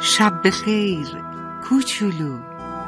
شب بخیر کوچولو.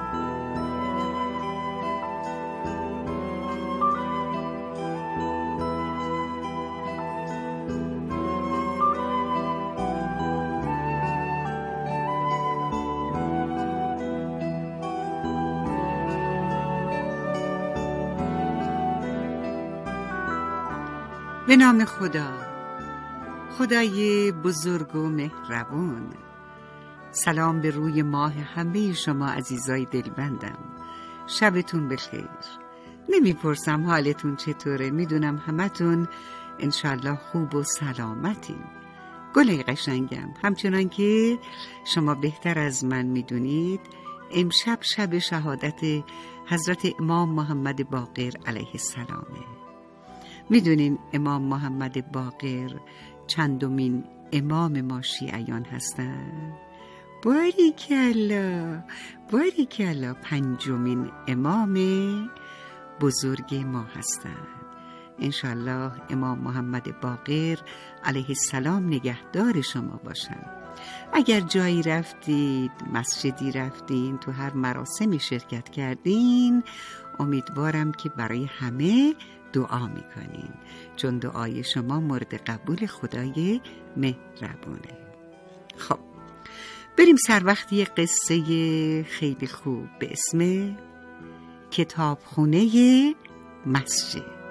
به نام خدا، خدای بزرگ و مهربان. سلام به روی ماه همه شما عزیزای دلبندم. شبتون بخیر. نمیپرسم حالتون چطوره، میدونم همتون انشالله خوب و سلامتین. گلای قشنگم، همچنان که شما بهتر از من میدونید امشب شب شهادت حضرت امام محمد باقر علیه السلامه. میدونین امام محمد باقر چندمین امام ما شیعیان هستن؟ باریکلا، باریکلا، پنجمین امام بزرگ ما هستن. انشالله امام محمد باقر علیه السلام نگهدار شما باشن. اگر جایی رفتید، مسجدی رفتین، تو هر مراسمی شرکت کردین، امیدوارم که برای همه دعا میکنین، چون دعای شما مورد قبول خدای مهربونه. خب بریم سر وقتی قصه خیلی خوب به اسم کتابخونه مسجد.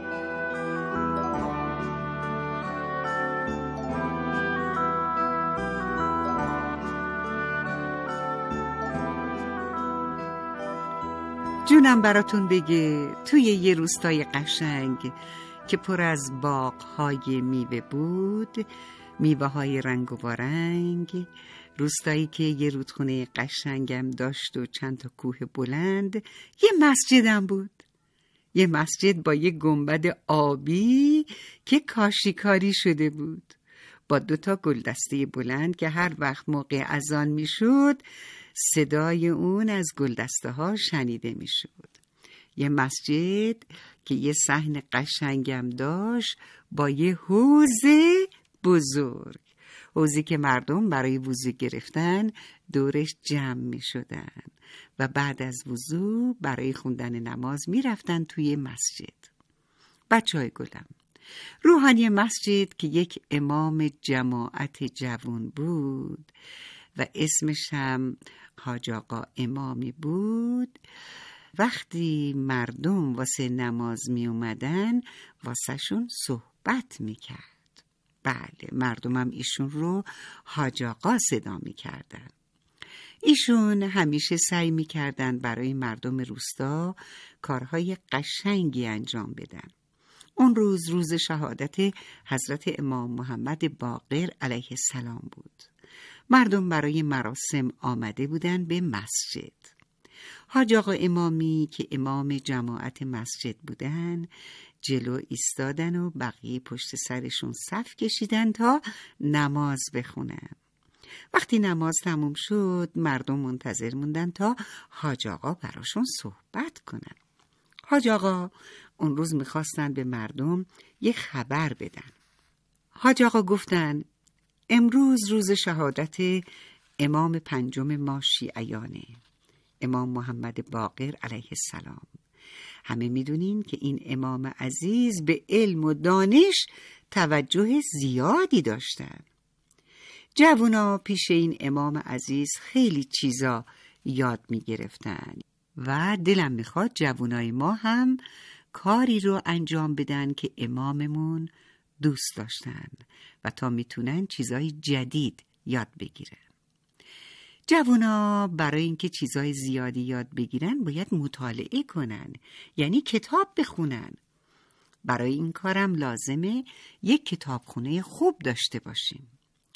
جونم براتون بگه، توی یه روستای قشنگ که پر از باغ‌های میوه بود، میوه‌های رنگ و رنگ، روستایی که یه رودخونه قشنگم داشت و چند تا کوه بلند، یه مسجدم بود. یه مسجد با یه گنبد آبی که کاشیکاری شده بود، با 2 گلدسته بلند که هر وقت موقع اذان میشد صدای اون از گلدسته ها شنیده میشد. یه مسجد که یه صحن قشنگم داشت با یه حوض بزرگ، حوضی که مردم برای وضو گرفتن دورش جمع می شدن و بعد از وضو برای خوندن نماز می رفتن توی مسجد. بچه‌های گلم، روحانی مسجد که یک امام جماعت جوان بود و اسمش هم حاج آقا امامی بود، وقتی مردم واسه نماز می اومدن واسه شون صحبت می کرد. بله، مردم هم ایشون رو حاج آقا صدا می کردن. ایشون همیشه سعی می کردن برای مردم روستا کارهای قشنگی انجام بدن. اون روز شهادت حضرت امام محمد باقر علیه السلام بود. مردم برای مراسم آمده بودن به مسجد. حاج آقا امامی که امام جماعت مسجد بودن جلو ایستادن و بقیه پشت سرشون صف کشیدن تا نماز بخونن. وقتی نماز تموم شد مردم منتظر موندن تا حاج آقا براشون صحبت کنن. حاج آقا اون روز میخواستن به مردم یه خبر بدن. حاج آقا گفتن امروز روز شهادت امام پنجم ما شیعیانه، امام محمد باقر علیه السلام. همه میدونین که این امام عزیز به علم و دانش توجه زیادی داشتن. جوونا پیش این امام عزیز خیلی چیزا یاد میگرفتن و دلم میخواد جوونای ما هم کاری رو انجام بدن که اماممون دوست داشتن و تا میتونن چیزای جدید یاد بگیرن. جوونا برای اینکه چیزای زیادی یاد بگیرن باید مطالعه کنن، یعنی کتاب بخونن. برای این کارم لازمه یک کتابخونه خوب داشته باشیم.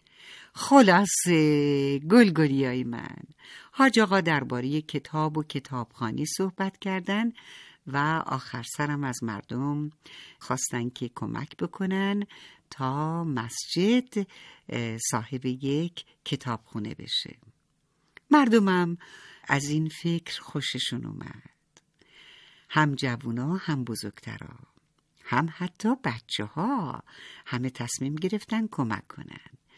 خلاصه گلگلیای من، حاج آقا درباره کتاب و کتابخوانی صحبت کردن و آخر سرم از مردم خواستن که کمک بکنن تا مسجد صاحب یک کتابخونه بشه. مردمم از این فکر خوششون اومد. هم جوونا هم بزرگترا، هم حتی بچه ها، همه تصمیم گرفتن کمک کنن.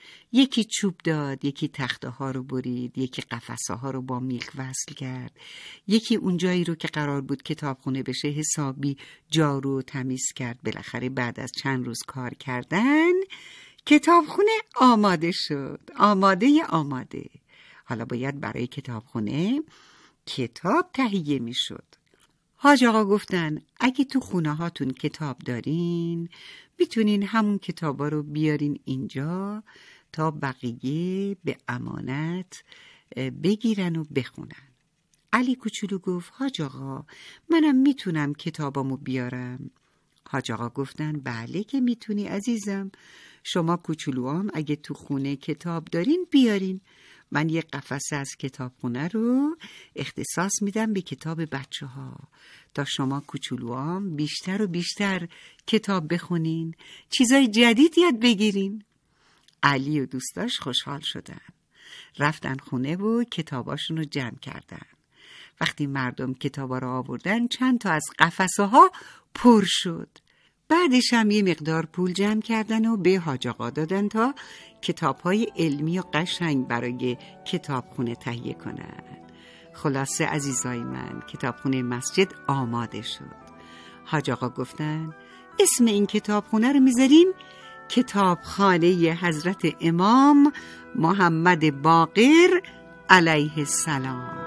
یکی چوب داد، یکی تخته ها رو برید، یکی قفسه ها رو با میخ وصل کرد، یکی اون جایی رو که قرار بود کتابخونه بشه حسابی جارو و تمیز کرد. بالاخره بعد از چند روز کار کردن کتابخونه آماده شد. آماده. حالا باید برای کتابخونه کتاب تهیه می شد. حاج آقا گفتن اگه تو خونه هاتون کتاب دارین میتونین همون کتابا رو بیارین اینجا تا بقیه به امانت بگیرن و بخونن. علی کوچولو گفت حاج آقا منم میتونم کتابامو بیارم. حاج آقا گفتن بله که میتونی عزیزم، شما کوچولوام اگه تو خونه کتاب دارین بیارین، من یه قفسه از کتابخونه رو اختصاص میدم به کتاب بچه ها تا شما کوچولوام بیشتر و بیشتر کتاب بخونین، چیزای جدید یاد بگیرین. علی و دوستاش خوشحال شدن، رفتن خونه و کتاباشون رو جمع کردن. وقتی مردم کتابا رو آوردن چند تا از قفسه ها پر شد. بعدش هم یه مقدار پول جمع کردن و به حاج آقا دادن تا کتاب‌های علمی و قشنگ برای کتابخونه تهیه کنن. خلاصه عزیزای من کتابخونه مسجد آماده شد. حاج آقا گفتن اسم این کتابخونه رو میذاریم کتابخانه حضرت امام محمد باقر علیه السلام.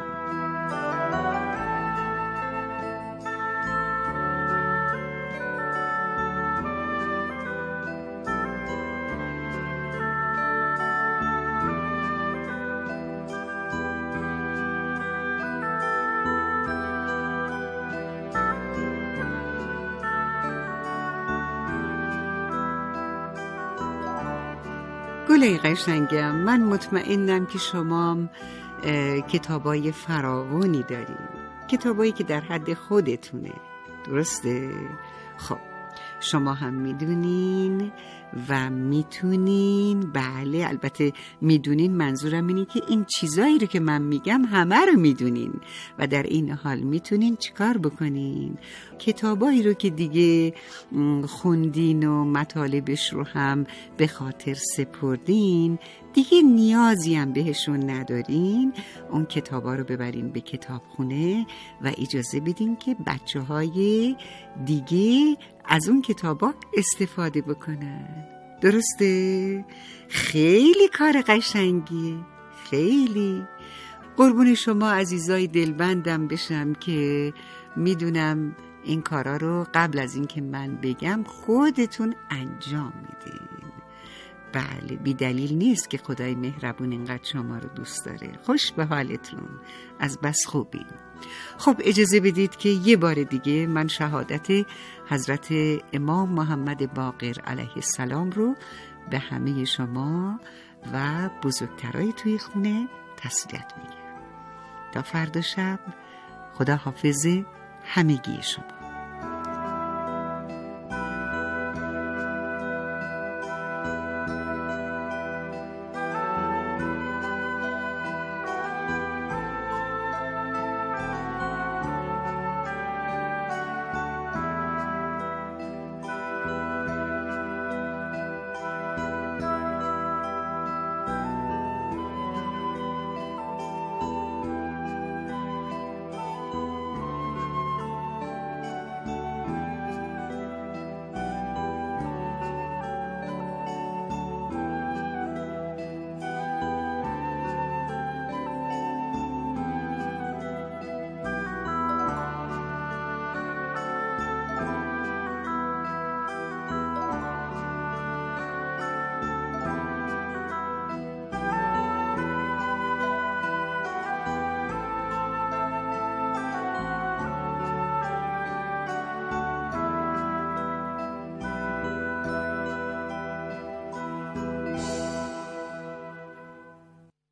گله قشنگم، من مطمئنم که شما کتابای فراوانی دارین، کتابایی که در حد خودتونه، درسته؟ خب شما هم میدونین و میتونین. بله البته میدونین، منظورم اینه که این چیزایی رو که من میگم همه رو میدونین و در این حال میتونین چیکار بکنین؟ کتابایی رو که دیگه خوندین و مطالبش رو هم به خاطر سپردین، دیگه نیازی هم بهشون ندارین، اون کتابا رو ببرین به کتابخونه و اجازه بدین که بچه‌های دیگه از اون کتابا استفاده بکنن. درسته؟ خیلی کار قشنگیه، خیلی. قربون شما عزیزای دلبندم بشم که میدونم این کارا رو قبل از این که من بگم خودتون انجام میدین. بله بی دلیل نیست که خدای مهربون اینقدر شما رو دوست داره. خوش به حالتون، از بس خوبین. خب اجازه بدید که یه بار دیگه من شهادت حضرت امام محمد باقر علیه السلام رو به همه شما و بزرگترای توی خونه تسلیت میگم. تا فردا شب، خدا حافظ همگی شما.